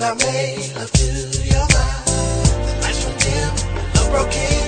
I made love to your mind. The lights went dim, love broke in.